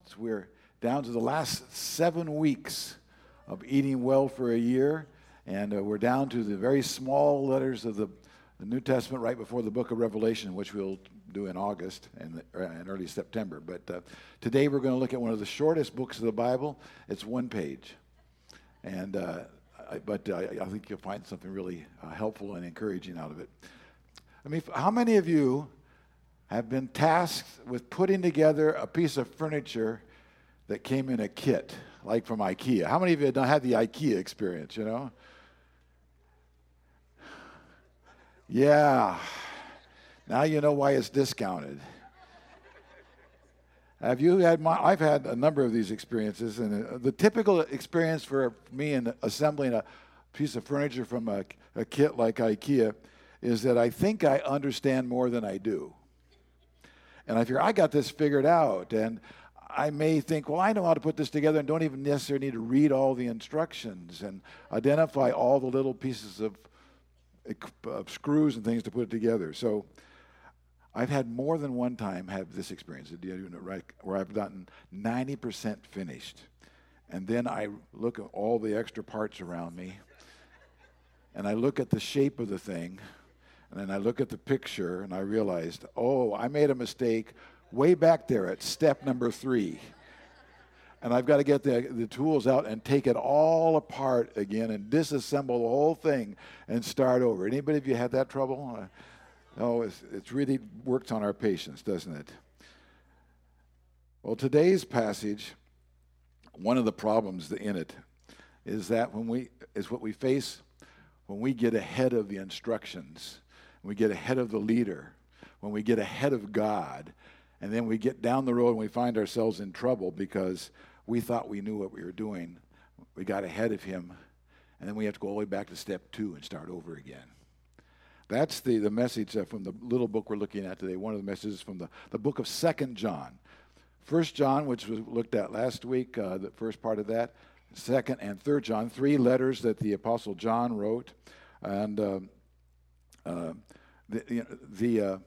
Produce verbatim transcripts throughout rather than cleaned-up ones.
We're down to the last seven weeks of eating well for a year, and uh, we're down to the very small letters of the, the New Testament right before the book of Revelation, which we'll do in August and in early September. But uh, today we're going to look at one of the shortest books of the Bible. It's one page, and uh, I, but uh, I think you'll find something really uh, helpful and encouraging out of it. I mean, how many of you have been tasked with putting together a piece of furniture that came in a kit, like from IKEA? How many of you have had the IKEA experience, you know? Yeah. Now you know why it's discounted. Have you had my, I've had a number of these experiences, and the typical experience for me in assembling a piece of furniture from a, a kit like IKEA is that I think I understand more than I do. And I figure, I got this figured out, and I may think, well, I know how to put this together and don't even necessarily need to read all the instructions and identify all the little pieces of, of screws and things to put it together. So I've had more than one time have this experience where I've gotten ninety percent finished. And then I look at all the extra parts around me, and I look at the shape of the thing, and then I look at the picture, and I realized, oh, I made a mistake way back there at step number three. And I've got to get the, the tools out and take it all apart again and disassemble the whole thing and start over. Anybody of you had that trouble? Uh, no, it's, it's really works on our patience, doesn't it? Well, today's passage, one of the problems in it is that when we is what we face when we get ahead of the instructions. We get ahead of the leader, when we get ahead of God, and then we get down the road and we find ourselves in trouble because we thought we knew what we were doing. We got ahead of him, and then we have to go all the way back to step two and start over again. That's the, the message uh, from the little book we're looking at today, one of the messages from the, the book of Second John. First John, which was looked at last week, uh, the first part of that. Second and Third John, three letters that the Apostle John wrote. And um, uh, the, you know, the uh,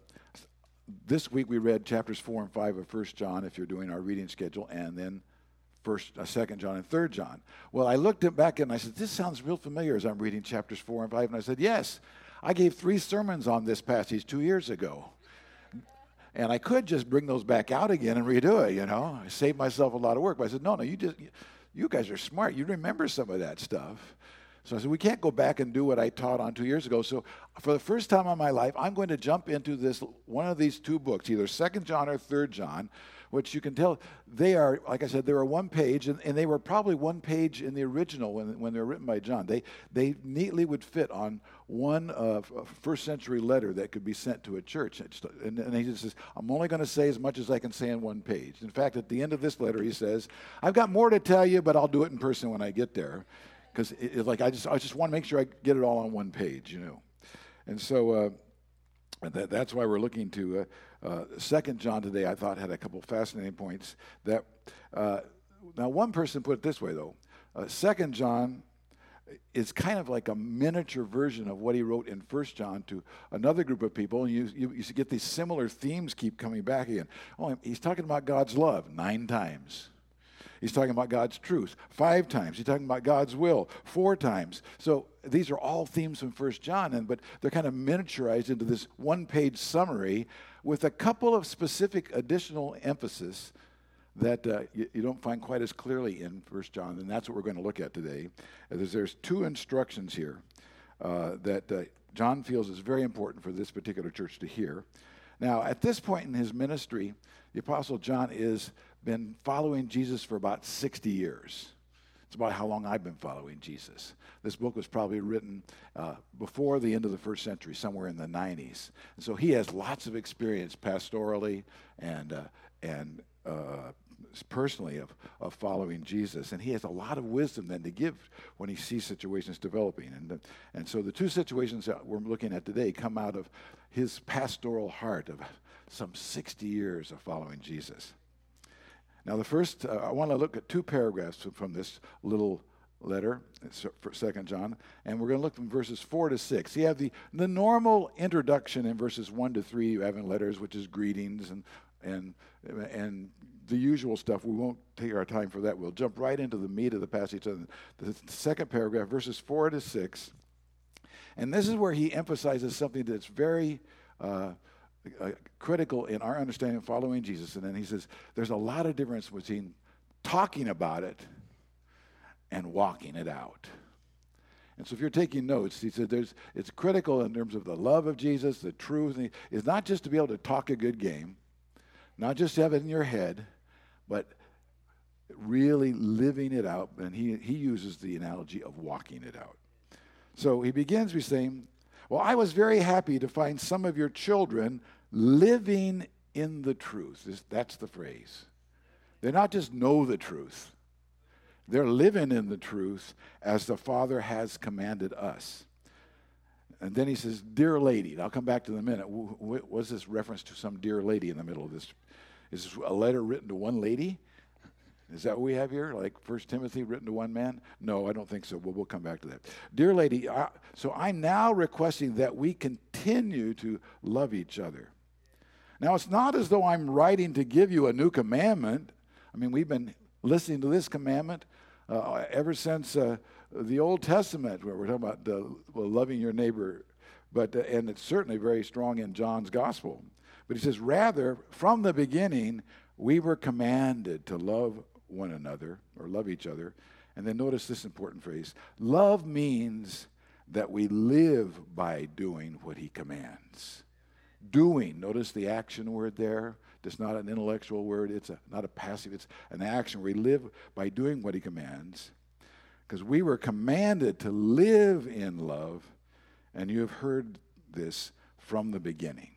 this week we read chapters four and five of First John, if you're doing our reading schedule, and then First, uh, Second John and Third John. Well, I looked at back and I said, this sounds real familiar as I'm reading chapters four and five. And I said, yes, I gave three sermons on this passage two years ago. And I could just bring those back out again and redo it, you know. I saved myself a lot of work. But I said, no, no, you just, you guys are smart. You remember some of that stuff. So I said, we can't go back and do what I taught on two years ago. So for the first time in my life, I'm going to jump into this one of these two books, either Second John or Third John, which you can tell they are, like I said, they were one page, and, and they were probably one page in the original when, when they were written by John. They they neatly would fit on one uh, first century letter that could be sent to a church. And, and he just says, I'm only going to say as much as I can say in one page. In fact, at the end of this letter, he says, I've got more to tell you, but I'll do it in person when I get there. Because it, it, like I just I just want to make sure I get it all on one page, you know. And so uh, that, that's why we're looking to uh, uh, Second John today. I thought had a couple fascinating points. That uh, now one person put it this way though. Uh, Second John is kind of like a miniature version of what he wrote in First John to another group of people, and you you, you get these similar themes keep coming back again. Oh, he's talking about God's love nine times. He's talking about God's truth five times. He's talking about God's will four times. So these are all themes from First John, and but they're kind of miniaturized into this one-page summary with a couple of specific additional emphasis that uh, you, you don't find quite as clearly in First John, and that's what we're going to look at today. There's, there's two instructions here uh, that uh, John feels is very important for this particular church to hear. Now, at this point in his ministry, the Apostle John has been following Jesus for about sixty years. It's about how long I've been following Jesus. This book was probably written uh, before the end of the first century, somewhere in the nineties. And so he has lots of experience pastorally and uh, and uh, personally of, of following Jesus. And he has a lot of wisdom then to give when he sees situations developing. And, uh, and so the two situations that we're looking at today come out of his pastoral heart of some sixty years of following Jesus. Now, the first, uh, I want to look at two paragraphs from this little letter, for Second John, and we're going to look from verses four to six. You have the, the normal introduction in verses one to three you have in letters, which is greetings and and and the usual stuff. We won't take our time for that. We'll jump right into the meat of the passage. The second paragraph, verses four to six. And this is where he emphasizes something that's very uh, uh, critical in our understanding of following Jesus. And then he says, there's a lot of difference between talking about it and walking it out. And so if you're taking notes, he said there's, it's critical in terms of the love of Jesus, the truth. It's not just to be able to talk a good game, not just to have it in your head, but really living it out. And he, he uses the analogy of walking it out. So he begins by saying, well, I was very happy to find some of your children living in the truth. This, that's the phrase. They not just know the truth. They're living in the truth as the Father has commanded us. And then he says, dear lady. And I'll come back to in a minute. What's this reference to some dear lady in the middle of this? Is this a letter written to one lady? Is that what we have here? Like First Timothy written to one man? No, I don't think so. Well, we'll come back to that. Dear lady, I, so I'm now requesting that we continue to love each other. Now, it's not as though I'm writing to give you a new commandment. I mean, we've been listening to this commandment uh, ever since uh, the Old Testament, where we're talking about uh, well, loving your neighbor. But uh, and it's certainly very strong in John's gospel. But he says, rather, from the beginning, we were commanded to love one another, or love each other. And then notice this important phrase. Love means that we live by doing what he commands. Doing, notice the action word there. It's not an intellectual word. It's a, not a passive. It's an action. We live by doing what he commands. Because we were commanded to live in love, and you have heard this from the beginning.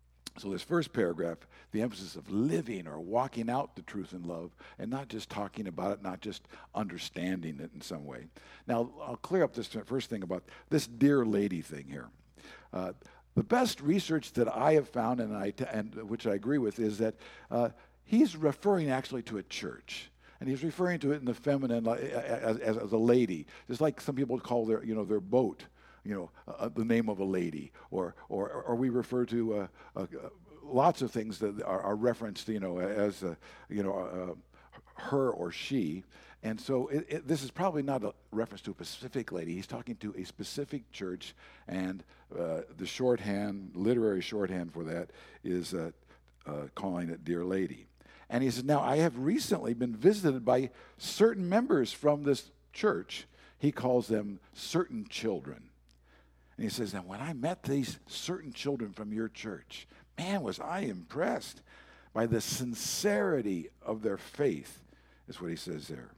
So this first paragraph, the emphasis of living or walking out the truth in love, and not just talking about it, not just understanding it in some way. Now, I'll clear up this first thing about this dear lady thing here. Uh, the best research that I have found, and, I t- and which I agree with, is that uh, he's referring actually to a church. And he's referring to it in the feminine as, as, as a lady, just like some people call their, you know, their boat. You know, uh, the name of a lady, or or, or we refer to uh, uh, lots of things that are, are referenced, you know, as uh, you know, uh, her or she, and so it, it, this is probably not a reference to a specific lady. He's talking to a specific church, and uh, the shorthand, literary shorthand for that is uh, uh, calling it "dear lady." And he says, "Now I have recently been visited by certain members from this church." He calls them certain children. And he says, now when I met these certain children from your church, man, was I impressed by the sincerity of their faith, is what he says there.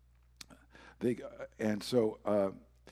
They, and so uh,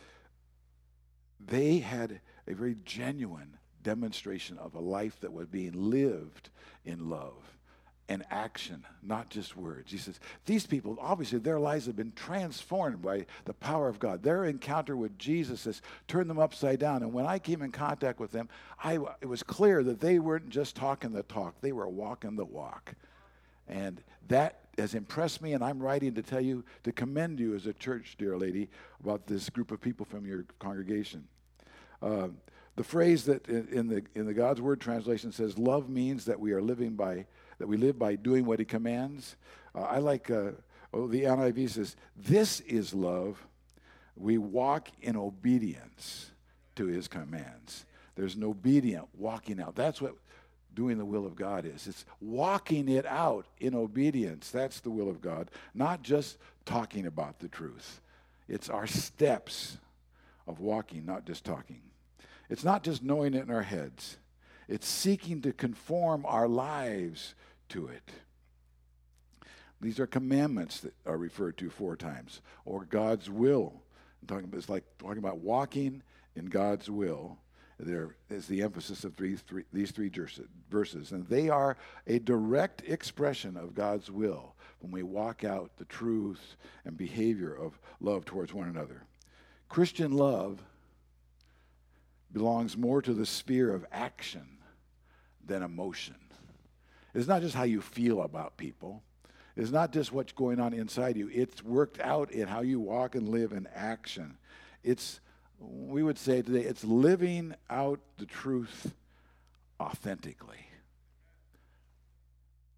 they had a very genuine demonstration of a life that was being lived in love and action, not just words. He says, these people, obviously their lives have been transformed by the power of God. Their encounter with Jesus has turned them upside down. And when I came in contact with them, I, it was clear that they weren't just talking the talk, they were walking the walk. And that has impressed me, and I'm writing to tell you, to commend you as a church, dear lady, about this group of people from your congregation. Uh, the phrase that in, in the in the God's Word translation says, love means that we are living by that we live by doing what he commands. Uh, I like, uh, oh, the N I V says, this is love. We walk in obedience to his commands. There's an obedient walking out. That's what doing the will of God is. It's walking it out in obedience. That's the will of God, not just talking about the truth. It's our steps of walking, not just talking. It's not just knowing it in our heads. It's seeking to conform our lives to it. These are commandments that are referred to four times, or God's will. I'm talking about, it's like talking about walking in God's will. There is the emphasis of three, three, these three verses, and they are a direct expression of God's will when we walk out the truth and behavior of love towards one another. Christian love belongs more to the sphere of action than emotion. It's not just how you feel about people. It's not just what's going on inside you. It's worked out in how you walk and live in action. It's, we would say today, it's living out the truth authentically.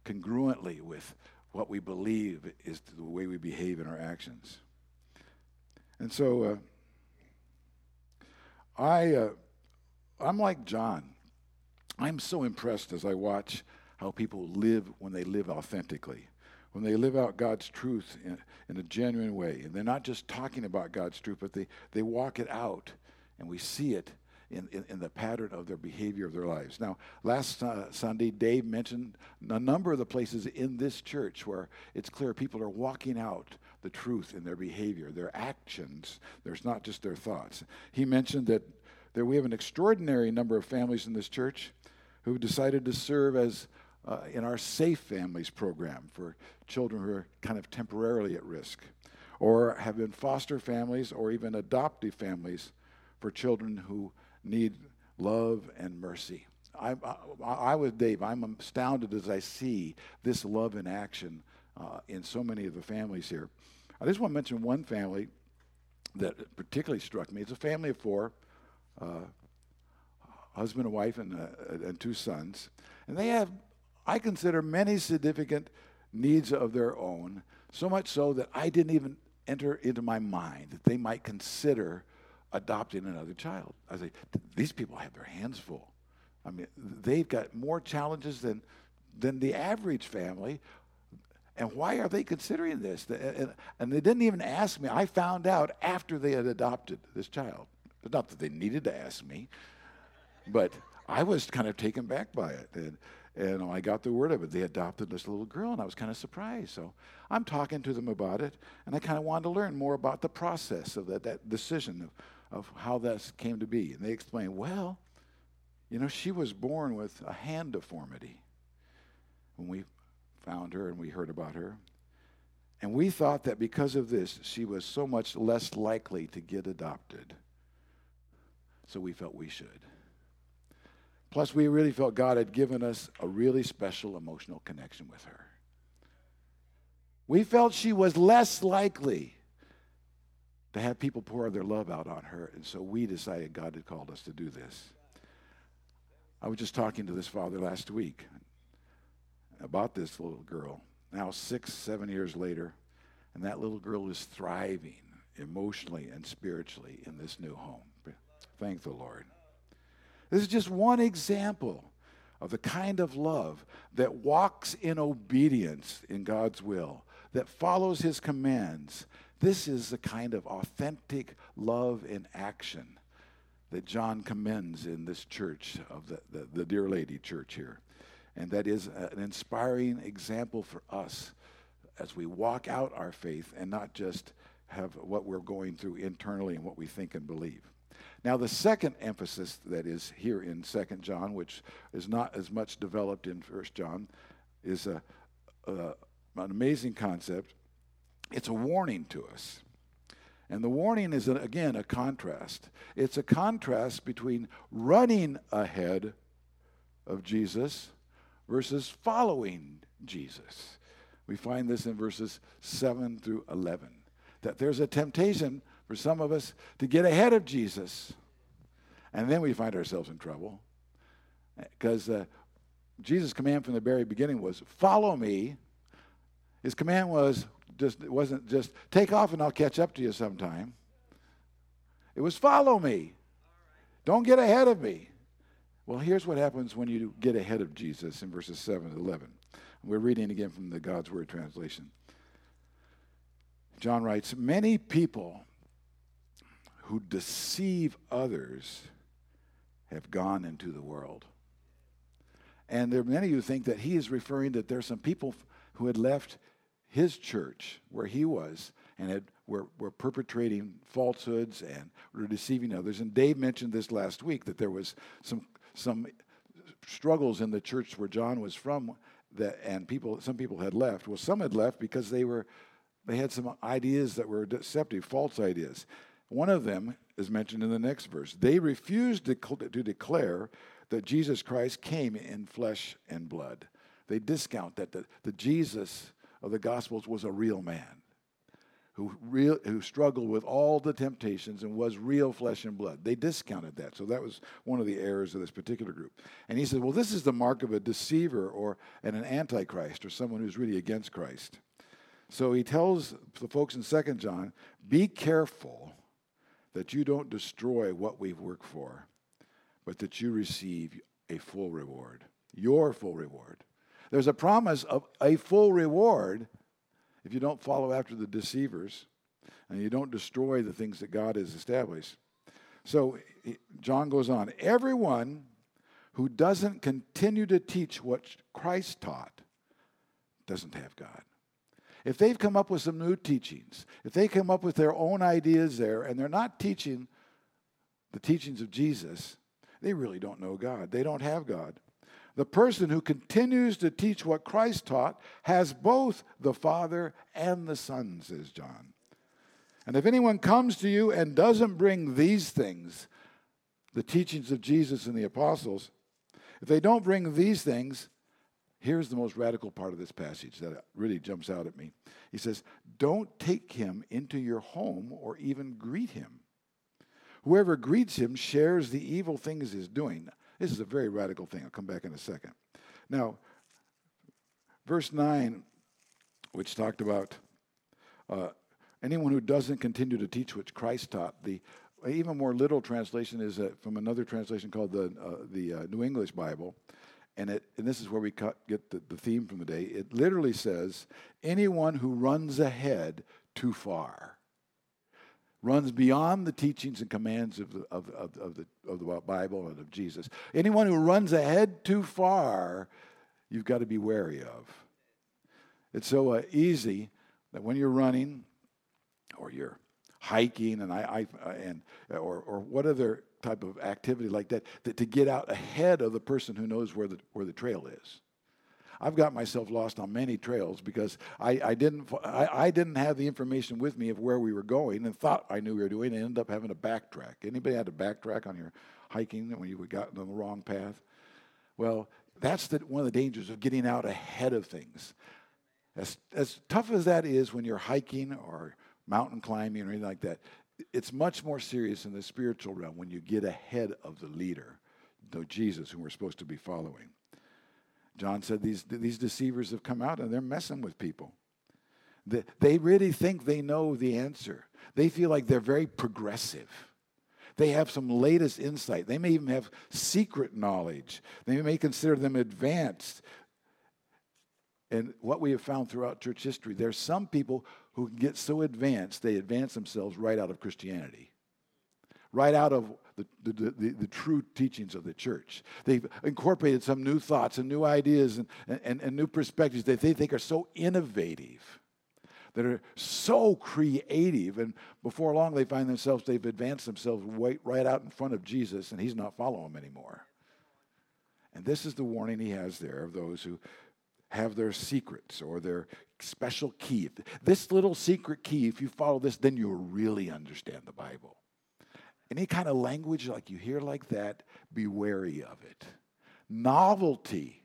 congruently with what we believe is the way we behave in our actions. And so uh, I, uh, I'm like John. I'm so impressed as I watch how people live when they live authentically, when they live out God's truth in, in a genuine way. And they're not just talking about God's truth, but they, they walk it out, and we see it in, in, in the pattern of their behavior of their lives. Now, last uh, Sunday, Dave mentioned a number of the places in this church where it's clear people are walking out the truth in their behavior, their actions. There's not just their thoughts. He mentioned that there we have an extraordinary number of families in this church who decided to serve as uh, in our Safe Families program for children who are kind of temporarily at risk, or have been foster families or even adoptive families for children who need love and mercy. I, I, I with Dave, I'm astounded as I see this love in action uh, in so many of the families here. I just want to mention one family that particularly struck me. It's a family of four, uh, husband and wife and, uh, and two sons. And they have, I consider, many significant needs of their own, so much so that I didn't even enter into my mind that they might consider adopting another child. I say, these people have their hands full. I mean, they've got more challenges than than the average family. And why are they considering this? And, and they didn't even ask me. I found out after they had adopted this child. It's not that they needed to ask me, but I was kind of taken back by it. And, and I got the word of it. They adopted this little girl, and I was kind of surprised. So I'm talking to them about it, and I kind of wanted to learn more about the process of that, that decision of, of how that came to be. And they explained, well, you know, she was born with a hand deformity when we found her and we heard about her. And we thought that because of this, she was so much less likely to get adopted. So we felt we should. Plus, we really felt God had given us a really special emotional connection with her. We felt she was less likely to have people pour their love out on her, and so we decided God had called us to do this. I was just talking to this father last week about this little girl, now six, seven years later, and that little girl is thriving emotionally and spiritually in this new home. Thank the Lord. This is just one example of the kind of love that walks in obedience in God's will, that follows his commands. This is the kind of authentic love in action that John commends in this church of the, the, the Dear Lady Church here. And that is an inspiring example for us as we walk out our faith and not just have what we're going through internally and what we think and believe. Now, the second emphasis that is here in Second John, which is not as much developed in First John, is a, a, an amazing concept. It's a warning to us. And the warning is, again, a contrast. It's a contrast between running ahead of Jesus versus following Jesus. We find this in verses seven through eleven, that there's a temptation for some of us to get ahead of Jesus, and then we find ourselves in trouble. Because uh, Jesus' command from the very beginning was, follow me. His command was just, it wasn't just, take off and I'll catch up to you sometime. It was, follow me. Don't get ahead of me. Well, here's what happens when you get ahead of Jesus in verses seven to eleven. We're reading again from the God's Word translation. John writes, many people who deceive others have gone into the world. And there are many who think that he is referring that there are some people who had left his church where he was and had were, were perpetrating falsehoods and were deceiving others. And Dave mentioned this last week, that there was some some struggles in the church where John was from, that and people some people had left. Well, some had left because they were they had some ideas that were deceptive, false ideas. One of them is mentioned in the next verse. They refused to, to declare that Jesus Christ came in flesh and blood. They discount that the, the Jesus of the Gospels was a real man. who real, who struggled with all the temptations and was real flesh and blood. They discounted that. So that was one of the errors of this particular group. And he said, well, this is the mark of a deceiver or and an antichrist or someone who's really against Christ. So he tells the folks in Second John, be careful that you don't destroy what we've worked for, but that you receive a full reward, your full reward. There's a promise of a full reward if you don't follow after the deceivers and you don't destroy the things that God has established. So John goes on, everyone who doesn't continue to teach what Christ taught doesn't have God. If they've come up with some new teachings, if they come up with their own ideas there and they're not teaching the teachings of Jesus, they really don't know God. They don't have God. The person who continues to teach what Christ taught has both the Father and the Son, says John. And if anyone comes to you and doesn't bring these things, the teachings of Jesus and the apostles, if they don't bring these things, here's the most radical part of this passage that really jumps out at me. He says, don't take him into your home or even greet him. Whoever greets him shares the evil things he's doing. This is a very radical thing. I'll come back in a second. Now, verse nine, which talked about uh, anyone who doesn't continue to teach what Christ taught. The even more literal translation is uh, from another translation called the uh, the uh, New English Bible. And, it, and this is where we cut, get the, the theme from the day. It literally says, anyone who runs ahead too far. Runs beyond the teachings and commands of the, of, of, of, the, of the Bible and of Jesus. Anyone who runs ahead too far, you've got to be wary of. It's so uh, easy that when you're running or you're hiking and I, I and or or what other type of activity like that, that to get out ahead of the person who knows where the where the trail is. I've got myself lost on many trails because I, I didn't I, I didn't have the information with me of where we were going and thought I knew we were doing and ended up having to backtrack. Anybody had to backtrack on your hiking when you got on the wrong path? Well, that's the, one of the dangers of getting out ahead of things. As as tough as that is when you're hiking or mountain climbing or anything like that, it's much more serious in the spiritual realm when you get ahead of the leader, the Jesus whom we're supposed to be following. John said these, these deceivers have come out and they're messing with people. They, they really think they know the answer. They feel like they're very progressive. They have some latest insight. They may even have secret knowledge. They may consider them advanced. And what we have found throughout church history, there's some people who get so advanced, they advance themselves right out of Christianity, right out of the, the, the, the true teachings of the church. They've incorporated some new thoughts and new ideas and, and, and new perspectives that they think are so innovative, that are so creative, and before long they find themselves, they've advanced themselves right, right out in front of Jesus, and he's not following them anymore. And this is the warning he has there of those who have their secrets or their special key. This little secret key, if you follow this, then you'll really understand the Bible. Any kind of language like you hear like that, be wary of it. Novelty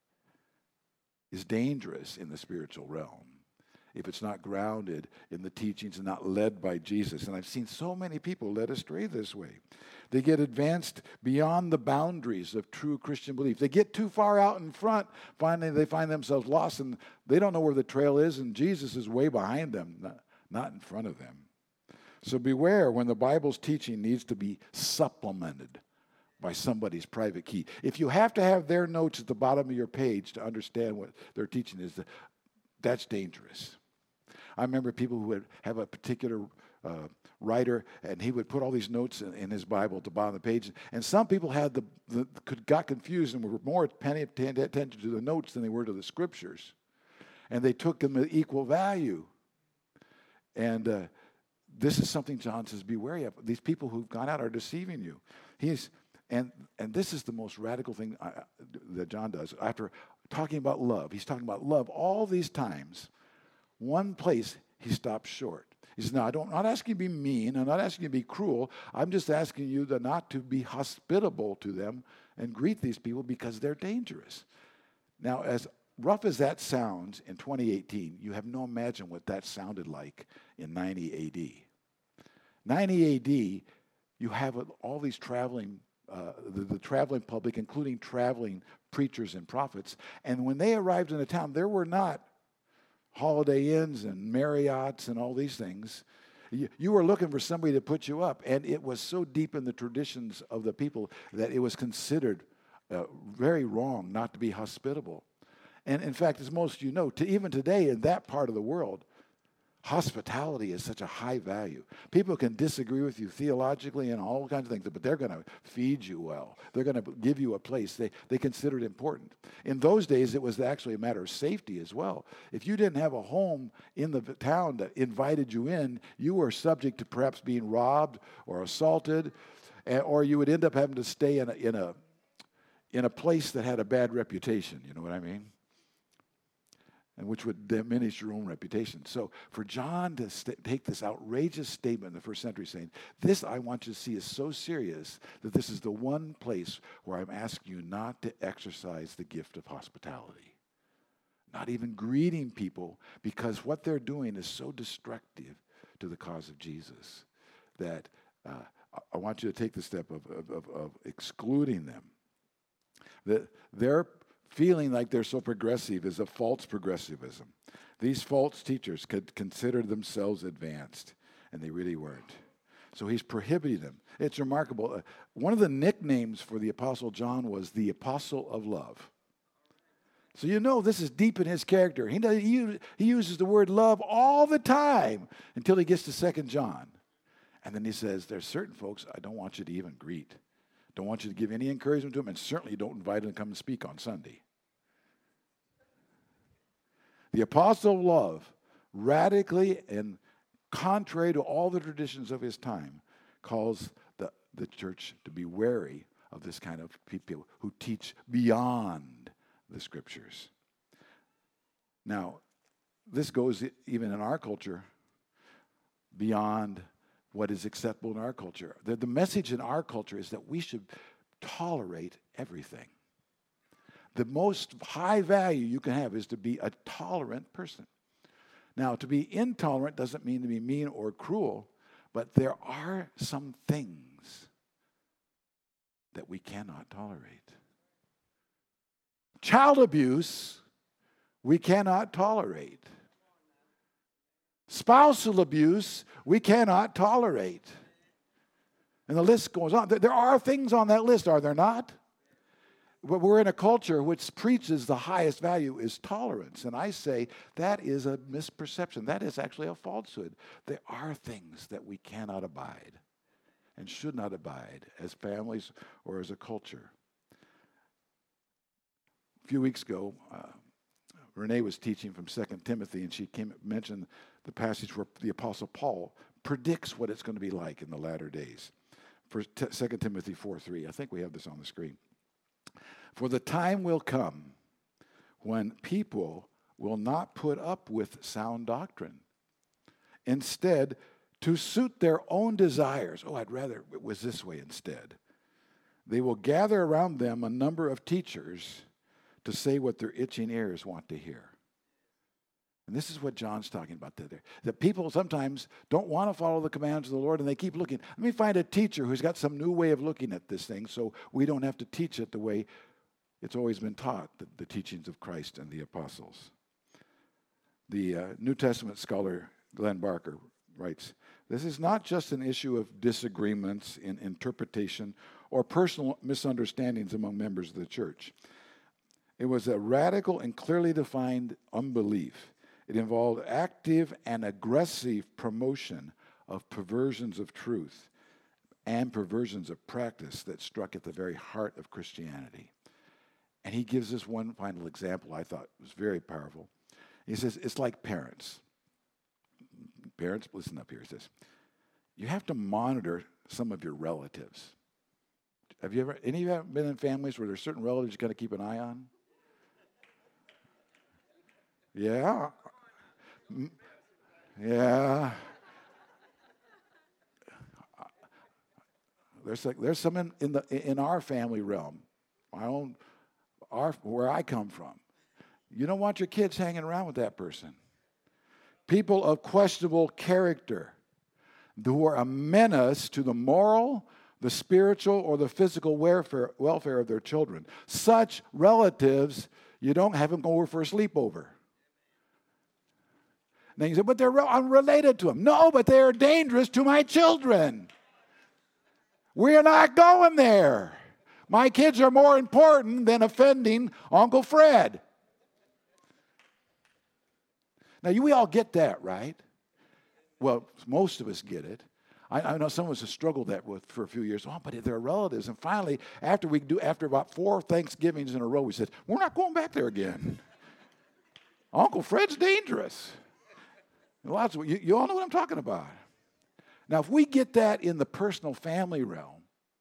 is dangerous in the spiritual realm if it's not grounded in the teachings and not led by Jesus. And I've seen so many people led astray this way. They get advanced beyond the boundaries of true Christian belief. They get too far out in front, finally they find themselves lost, and they don't know where the trail is, and Jesus is way behind them, not, not in front of them. So beware when the Bible's teaching needs to be supplemented by somebody's private key. If you have to have their notes at the bottom of your page to understand what their teaching is, that's dangerous. I remember people who would have a particular uh, writer, and he would put all these notes in, in his Bible at the bottom of the page. And some people had the, the could, got confused and were more paying attention to the notes than they were to the scriptures. And they took them at equal value. And uh, this is something John says, be wary of. These people who've gone out are deceiving you. He's and and this is the most radical thing I, that John does. After talking about love, he's talking about love all these times. One place he stops short. He says, no, I don't, I'm not asking you to be mean. I'm not asking you to be cruel. I'm just asking you to not to be hospitable to them and greet these people because they're dangerous. Now, as rough as that sounds in twenty eighteen, you have no imagine what that sounded like in ninety A D. ninety A D, you have all these traveling, uh, the, the traveling public, including traveling preachers and prophets. And when they arrived in a town, there were not Holiday Inns and Marriotts and all these things. You, you were looking for somebody to put you up. And it was so deep in the traditions of the people that it was considered uh, very wrong not to be hospitable. And in fact, as most of you know, to even today in that part of the world, hospitality is such a high value. People can disagree with you theologically and all kinds of things, but they're going to feed you well. They're going to give you a place. They, they consider it important. In those days, it was actually a matter of safety as well. If you didn't have a home in the town that invited you in, you were subject to perhaps being robbed or assaulted, or you would end up having to stay in a, in a, in a place that had a bad reputation. You know what I mean? And which would diminish your own reputation. So for John to st- take this outrageous statement in the first century saying, this I want you to see is so serious that this is the one place where I'm asking you not to exercise the gift of hospitality. Not even greeting people, because what they're doing is so destructive to the cause of Jesus that uh, I want you to take the step of, of, of, of excluding them. That they're feeling like they're so progressive is a false progressivism. These false teachers could consider themselves advanced, and they really weren't. So he's prohibiting them. It's remarkable. Uh, one of the nicknames for the Apostle John was the Apostle of Love. So you know this is deep in his character. He, does, he, he uses the word love all the time until he gets to Second John. And then he says, there's certain folks I don't want you to even greet. Don't want you to give any encouragement to them, and certainly don't invite them to come and speak on Sunday. The apostle of love, radically and contrary to all the traditions of his time, calls the, the church to be wary of this kind of people who teach beyond the scriptures. Now, this goes even in our culture beyond what is acceptable in our culture. The, the message in our culture is that we should tolerate everything. The most high value you can have is to be a tolerant person. Now, to be intolerant doesn't mean to be mean or cruel, but there are some things that we cannot tolerate. Child abuse, we cannot tolerate. Spousal abuse, we cannot tolerate. And the list goes on. There are things on that list, are there not? But we're in a culture which preaches the highest value is tolerance. And I say that is a misperception. That is actually a falsehood. There are things that we cannot abide and should not abide as families or as a culture. A few weeks ago, uh, Renee was teaching from Second Timothy, and she came mentioned the passage where the Apostle Paul predicts what it's going to be like in the latter days. For Second Timothy four three. I think we have this on the screen. For the time will come when people will not put up with sound doctrine. Instead, to suit their own desires. Oh, I'd rather it was this way instead. They will gather around them a number of teachers to say what their itching ears want to hear. And this is what John's talking about there. That people sometimes don't want to follow the commands of the Lord, and they keep looking. Let me find a teacher who's got some new way of looking at this thing so we don't have to teach it the way it's always been taught, the, the teachings of Christ and the apostles. The uh, New Testament scholar Glenn Barker writes, this is not just an issue of disagreements in interpretation or personal misunderstandings among members of the church. It was a radical and clearly defined unbelief. It involved active and aggressive promotion of perversions of truth and perversions of practice that struck at the very heart of Christianity. And he gives us one final example I thought was very powerful. He says, it's like parents. Parents, listen up here. He says, you have to monitor some of your relatives. Have you ever, any of you ever been in families where there's certain relatives you got to keep an eye on? Yeah. Yeah. There's like, there's some in, in the in our family realm, my own, our where I come from. You don't want your kids hanging around with that person. People of questionable character who are a menace to the moral, the spiritual, or the physical welfare, welfare of their children. Such relatives, you don't have them go over for a sleepover. Now you say, but they're unrelated to them. No, but they're dangerous to my children. We're not going there. My kids are more important than offending Uncle Fred. Now, you, we all get that, right? Well, most of us get it. I, I know some of us have struggled that with for a few years. Oh, but they're relatives. And finally, after we do, after about four Thanksgivings in a row, we said, we're not going back there again. Uncle Fred's dangerous. Lots of, you, you all know what I'm talking about. Now, if we get that in the personal family realm,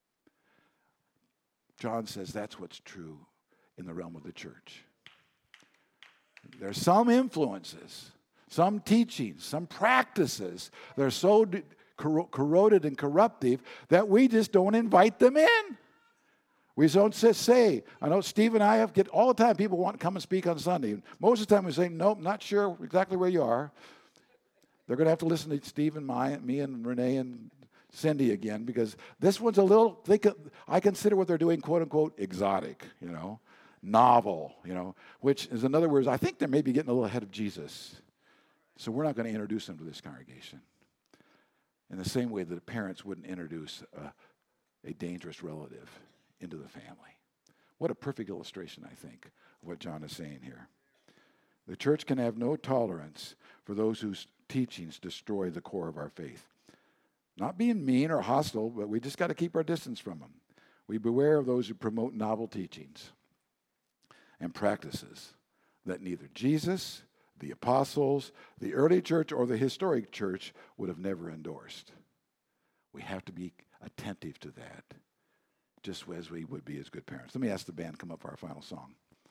John says that's what's true in the realm of the church. There's some influences, some teachings, some practices that are so de- corro- corroded and corruptive that we just don't invite them in. We don't say, I know Steve and I have get all the time people want to come and speak on Sunday. Most of the time we say, nope, not sure exactly where you are. They're going to have to listen to Steve and my, me and Renee and Cindy again, because this one's a little, they could, I consider what they're doing, quote unquote, exotic, you know, novel, you know, which is, in other words, I think they're maybe getting a little ahead of Jesus. So we're not going to introduce them to this congregation in the same way that the parents wouldn't introduce a, a dangerous relative into the family. What a perfect illustration, I think, of what John is saying here. The church can have no tolerance for those whose teachings destroy the core of our faith. Not being mean or hostile, but we just got to keep our distance from them. We beware of those who promote novel teachings and practices that neither Jesus, the apostles, the early church, or the historic church would have never endorsed. We have to be attentive to that, just as we would be as good parents. Let me ask the band to come up for our final song.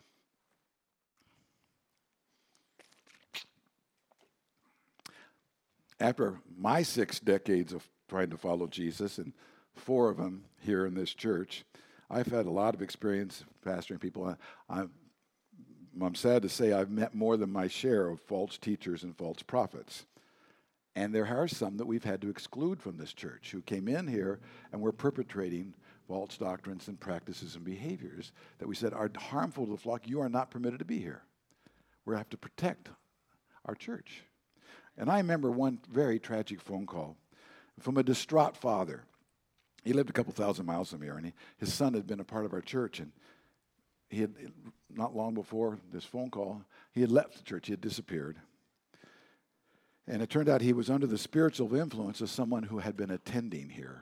After my six decades of trying to follow Jesus, and four of them here in this church, I've had a lot of experience pastoring people. I, I'm, I'm sad to say I've met more than my share of false teachers and false prophets. And there are some that we've had to exclude from this church who came in here and were perpetrating false doctrines and practices and behaviors that we said are harmful to the flock. You are not permitted to be here. We have to protect our church. And I remember one very tragic phone call from a distraught father. He lived a couple thousand miles from here, and he, his son had been a part of our church, and he had, not long before this phone call, he had left the church. He had disappeared. And it turned out he was under the spiritual influence of someone who had been attending here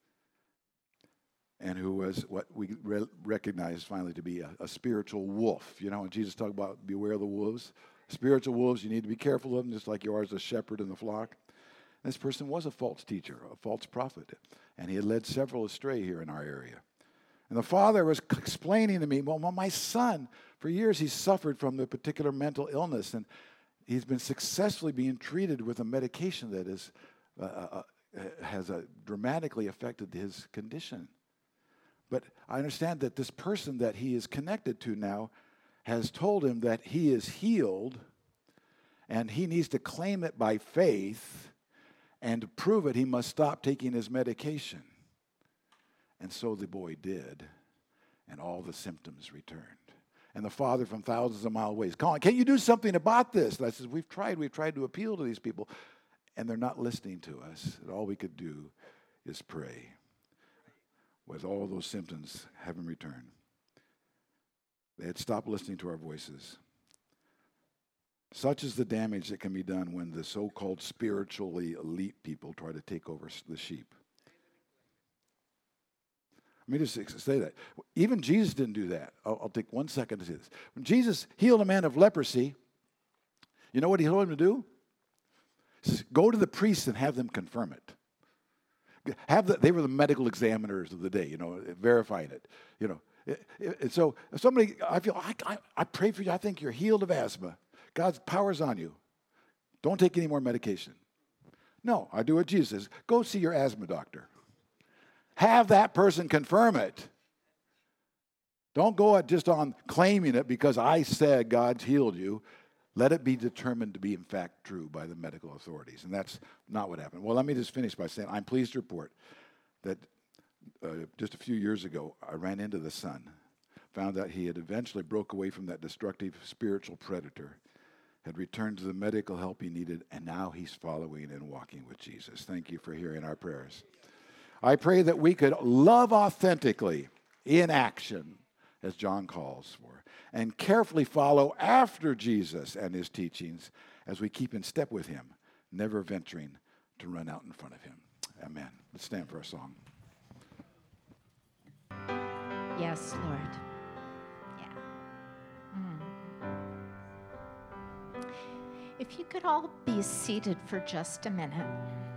and who was what we re- recognized finally to be a, a spiritual wolf. You know, when Jesus talked about beware of the wolves, spiritual wolves, you need to be careful of them, just like you are as a shepherd in the flock. And this person was a false teacher, a false prophet, and he had led several astray here in our area. And the father was explaining to me, well, my son, for years he's suffered from the particular mental illness, and he's been successfully being treated with a medication that is, uh, uh, has uh, dramatically affected his condition. But I understand that this person that he is connected to now has told him that he is healed, and he needs to claim it by faith, and to prove it, he must stop taking his medication. And so the boy did, and all the symptoms returned. And the father from thousands of miles away is calling, can you do something about this? And I said, we've tried, we've tried to appeal to these people, and they're not listening to us. And all we could do is pray, with all those symptoms having returned. They had stopped listening to our voices. Such is the damage that can be done when the so-called spiritually elite people try to take over the sheep. Let me just say that. Even Jesus didn't do that. I'll, I'll take one second to say this. When Jesus healed a man of leprosy, you know what he told him to do? He says, go to the priests and have them confirm it. Have the, they were the medical examiners of the day, you know, verifying it, you know. It, it, it, so if somebody, I feel, I, I, I pray for you, I think you're healed of asthma. God's power's on you. Don't take any more medication. No, I do what Jesus says. Go see your asthma doctor. Have that person confirm it. Don't go at just on claiming it because I said God's healed you. Let it be determined to be, in fact, true by the medical authorities. And that's not what happened. Well, let me just finish by saying I'm pleased to report that uh, just a few years ago, I ran into the son, found out he had eventually broke away from that destructive spiritual predator, had returned to the medical help he needed, and now he's following and walking with Jesus. Thank you for hearing our prayers. I pray that we could love authentically in action, as John calls for, and carefully follow after Jesus and his teachings as we keep in step with him, never venturing to run out in front of him. Amen. Let's stand for a song. Yes, Lord. Yeah. Mm. If you could all be seated for just a minute.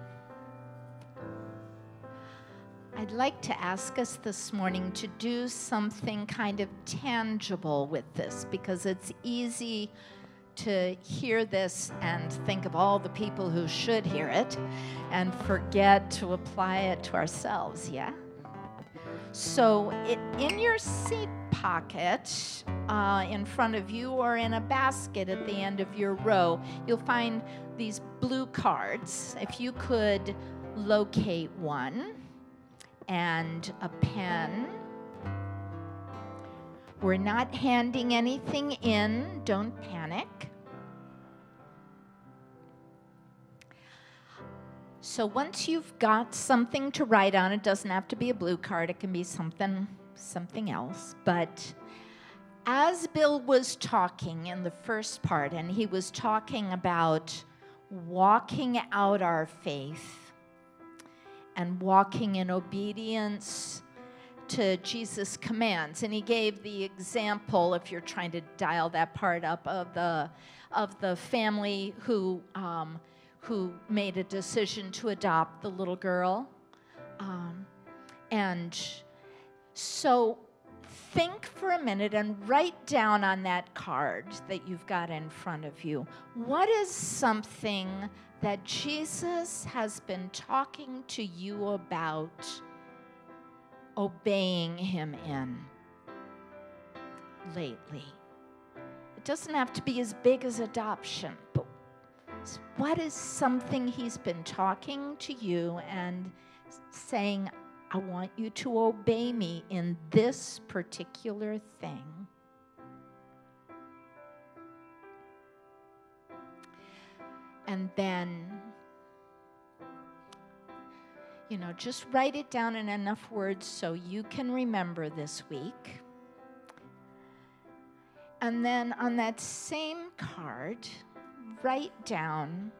I'd like to ask us this morning to do something kind of tangible with this, because it's easy to hear this and think of all the people who should hear it and forget to apply it to ourselves, yeah? So it, in your seat pocket, uh, in front of you, or in a basket at the end of your row, you'll find these blue cards. If you could locate one and a pen. We're not handing anything in. Don't panic. So once you've got something to write on, it doesn't have to be a blue card. It can be something, something else. But as Bill was talking in the first part, and he was talking about walking out our faith and walking in obedience to Jesus' commands. And he gave the example, if you're trying to dial that part up, of the of the family who um, who made a decision to adopt the little girl. Um, and so think for a minute and write down on that card that you've got in front of you, what is something that Jesus has been talking to you about obeying him in lately? It doesn't have to be as big as adoption, but what is something he's been talking to you and saying, I want you to obey me in this particular thing? And then, you know, just write it down in enough words so you can remember this week. And then on that same card, write down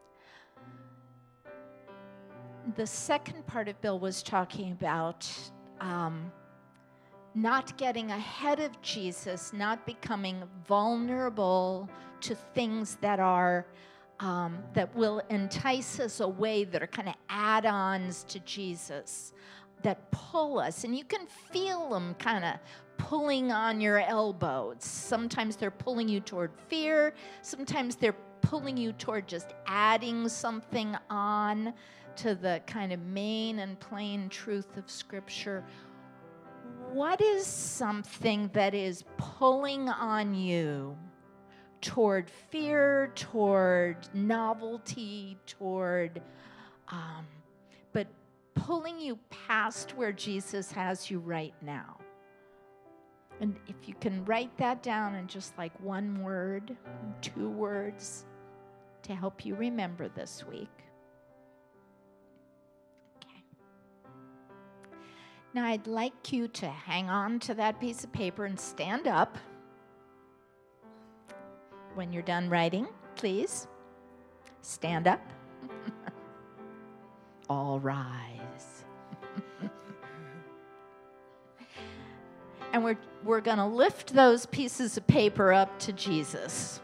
the second part of Bill was talking about um, not getting ahead of Jesus, not becoming vulnerable to things that are Um, that will entice us away, that are kind of add-ons to Jesus, that pull us. And you can feel them kind of pulling on your elbows. Sometimes they're pulling you toward fear. Sometimes they're pulling you toward just adding something on to the kind of main and plain truth of Scripture. What is something that is pulling on you toward fear, toward novelty, toward, um, but pulling you past where Jesus has you right now? And if you can write that down in just like one word, two words, to help you remember this week. Okay. Now I'd like you to hang on to that piece of paper and stand up. When you're done writing, please stand up. All rise. And we're we're going to lift those pieces of paper up to Jesus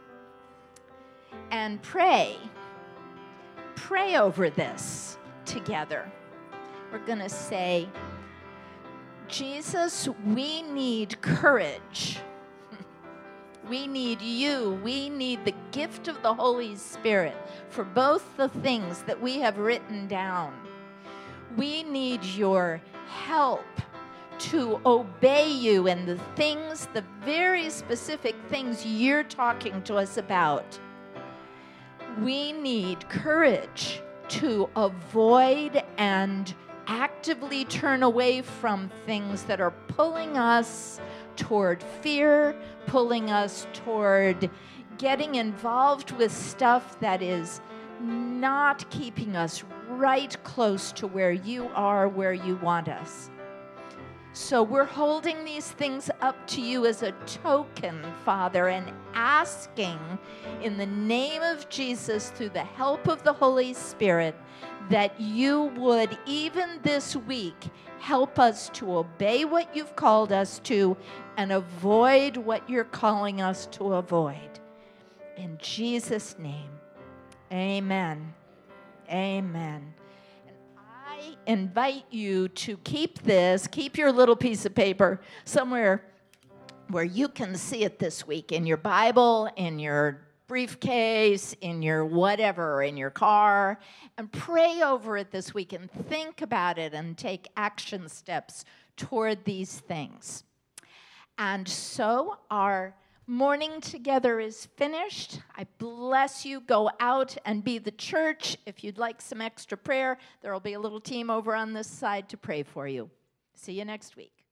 and pray. Pray over this together. We're going to say, Jesus, we need courage. We need you. We need the gift of the Holy Spirit for both the things that we have written down. We need your help to obey you in the things, the very specific things you're talking to us about. We need courage to avoid and actively turn away from things that are pulling us toward fear, pulling us toward getting involved with stuff that is not keeping us right close to where you are, where you want us. So we're holding these things up to you as a token, Father, and asking in the name of Jesus, through the help of the Holy Spirit, that you would, even this week, help us to obey what you've called us to and avoid what you're calling us to avoid. In Jesus' name, amen. Amen. I invite you to keep this, keep your little piece of paper somewhere where you can see it this week, in your Bible, in your briefcase, in your whatever, in your car, and pray over it this week and think about it and take action steps toward these things. And so our morning together is finished. I bless you. Go out and be the church. If you'd like some extra prayer, there will be a little team over on this side to pray for you. See you next week.